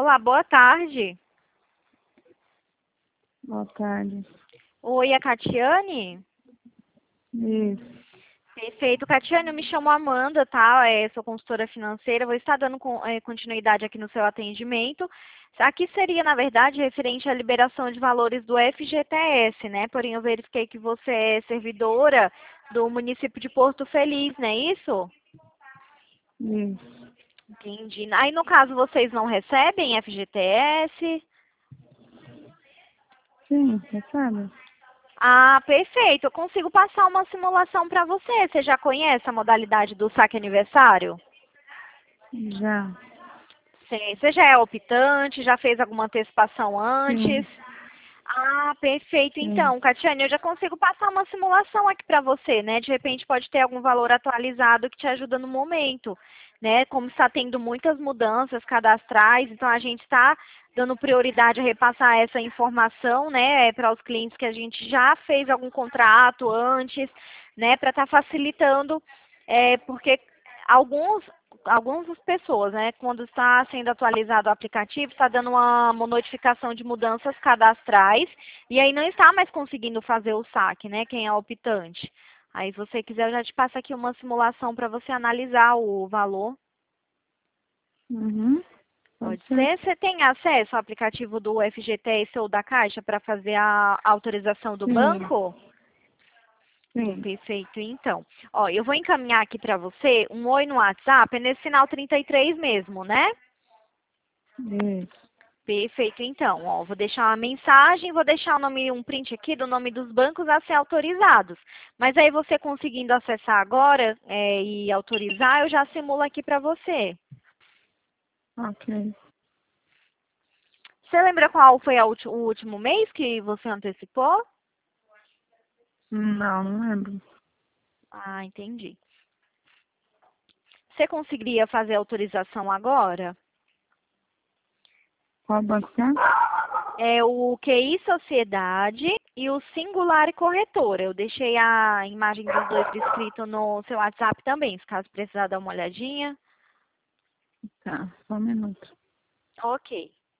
Olá, boa tarde. Boa tarde. Oi, a Catiane? Isso. Perfeito. Catiane, eu me chamo Amanda, tá? Sou consultora financeira, vou estar dando continuidade aqui no seu atendimento. Aqui seria, na verdade, referente à liberação de valores do FGTS, né? Porém, eu verifiquei que você é servidora do município de Porto Feliz, não é isso? Isso. Entendi. Aí, no caso, vocês não recebem FGTS? Sim, você sabe? Ah, perfeito. Eu consigo passar uma simulação para você. Você já conhece a modalidade do saque aniversário? Já. Sim. Você já é optante? Já fez alguma antecipação antes? Sim, Ah, perfeito. sim. Então, Catiane, eu já consigo passar uma simulação aqui para você, né? De repente pode ter algum valor atualizado que te ajuda no momento, né? Como está tendo muitas mudanças cadastrais, então a gente está dando prioridade a repassar essa informação, né, para os clientes que a gente já fez algum contrato antes, né, para estar facilitando, porque alguns algumas pessoas, né, quando está sendo atualizado o aplicativo, está dando uma notificação de mudanças cadastrais e aí não está mais conseguindo fazer o saque, né, quem é optante. Aí, se você quiser, eu já te passo aqui uma simulação para você analisar o valor. Uhum. Pode Pode ser? ser. Você tem acesso ao aplicativo do FGTS ou da Caixa para fazer a autorização do Sim, banco? sim. Perfeito, então. Ó, eu vou encaminhar aqui para você um oi no WhatsApp, é nesse final 33 mesmo, né? Isso. Perfeito, então, ó, vou deixar uma mensagem, vou deixar o nome, um print aqui do nome dos bancos a ser autorizados. Mas aí você conseguindo acessar agora e autorizar, eu já simulo aqui para você. Ok. Você lembra qual foi o último mês que você antecipou? Não, não lembro. Ah, entendi. Você conseguiria fazer a autorização agora? Qual banco que é? É o QI Sociedade e o Singular Corretora. Eu deixei a imagem dos dois escrito no seu WhatsApp também, se caso precisar dar uma olhadinha. Tá, só um minuto. Ok.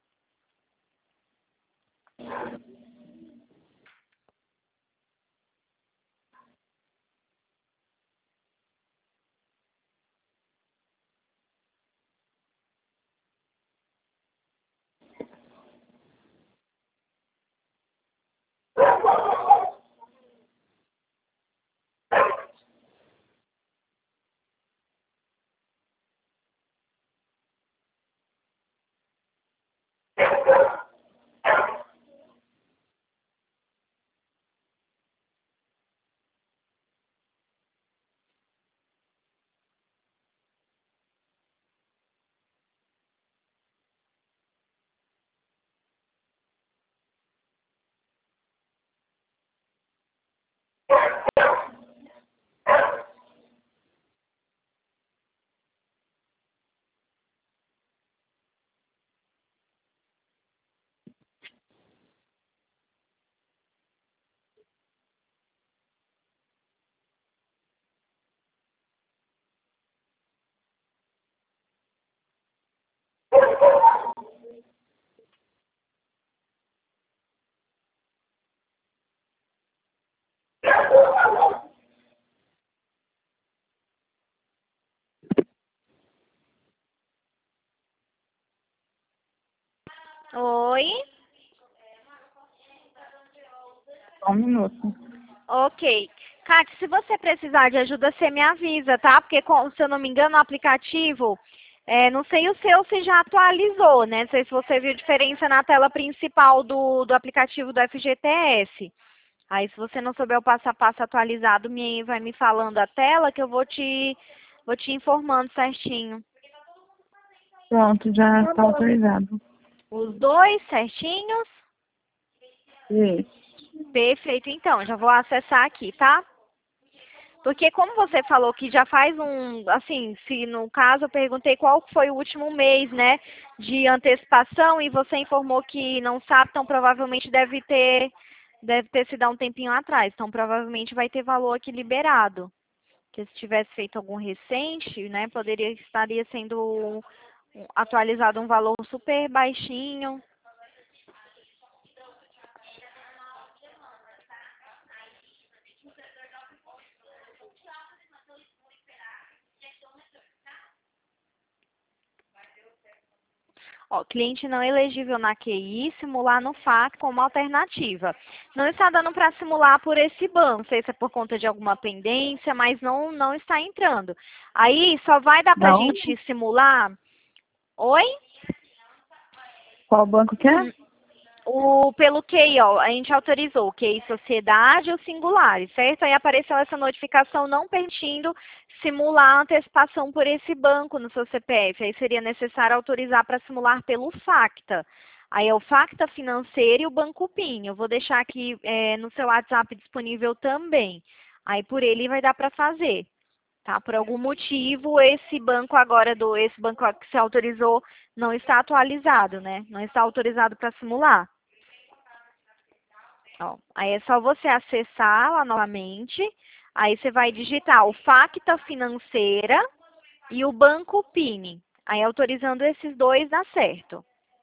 Oi. Só um minuto. Ok. Kátia, se você precisar de ajuda, você me avisa, tá? Porque, se eu não me engano, o aplicativo, não sei o seu se já atualizou, né? Não sei se você viu diferença na tela principal do aplicativo do FGTS. Aí, se você não souber o passo a passo atualizado, vai me falando a tela que eu vou te informando certinho. Pronto, já está autorizado. Os dois certinhos? Isso. Perfeito, então, já vou acessar aqui, tá? Porque como você falou que já faz assim, se no caso eu perguntei qual foi o último mês, né, de antecipação e você informou que não sabe, então provavelmente deve ter sido há um tempinho atrás, então provavelmente vai ter valor aqui liberado. Porque se tivesse feito algum recente, né, estaria sendo atualizado um valor super baixinho. Ó, cliente não elegível na QI, simular no FAQ como alternativa. Não está dando para simular por esse banco, não sei se é por conta de alguma pendência, mas não está entrando. Aí só vai dar para a Não. gente simular. Oi? Qual banco que é? Pelo QI, ó, a gente autorizou o QI sociedade ou singulares, certo? Aí apareceu essa notificação não permitindo simular a antecipação por esse banco no seu CPF. Aí seria necessário autorizar para simular pelo FACTA. Aí é o FACTA financeiro e o Banco PIN. Eu vou deixar aqui no seu WhatsApp disponível também. Aí por ele vai dar para fazer. Tá? Por algum motivo, esse banco agora, esse banco que se autorizou, não está atualizado, né? Não está autorizado para simular. Ó, aí é só você acessar lá novamente. Aí você vai digitar o FACTA financeira e o Banco PIN. Aí autorizando esses dois dá certo.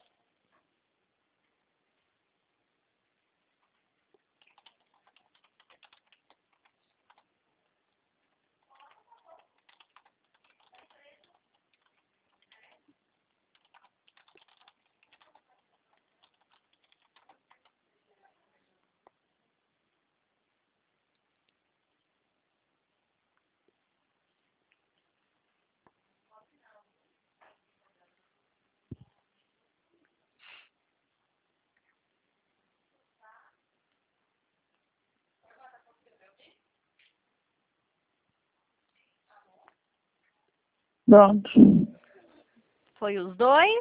Pronto. Foi os dois.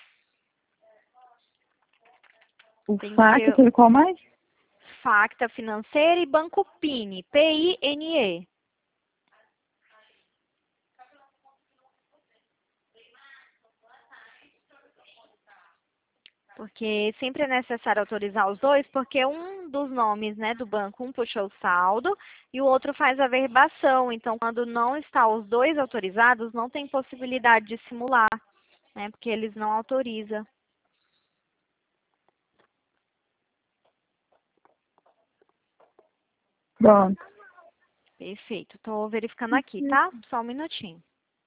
O Tem FAC, que teve qual mais? FACTA financeira e Banco PIN. PINE. Porque sempre é necessário autorizar os dois, porque um dos nomes, né, do banco, um puxa o saldo e o outro faz a verbação. Então, quando não está os dois autorizados, não tem possibilidade de simular, né, porque eles não autorizam. Pronto. Perfeito. Estou verificando aqui, tá? Só um minutinho.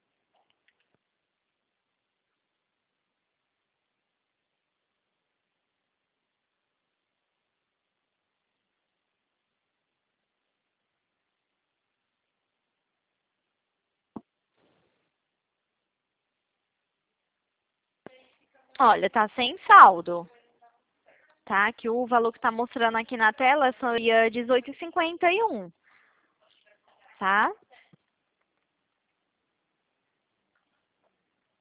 Olha, tá sem saldo, tá? Que o valor que está mostrando aqui na tela seria 18,51, tá?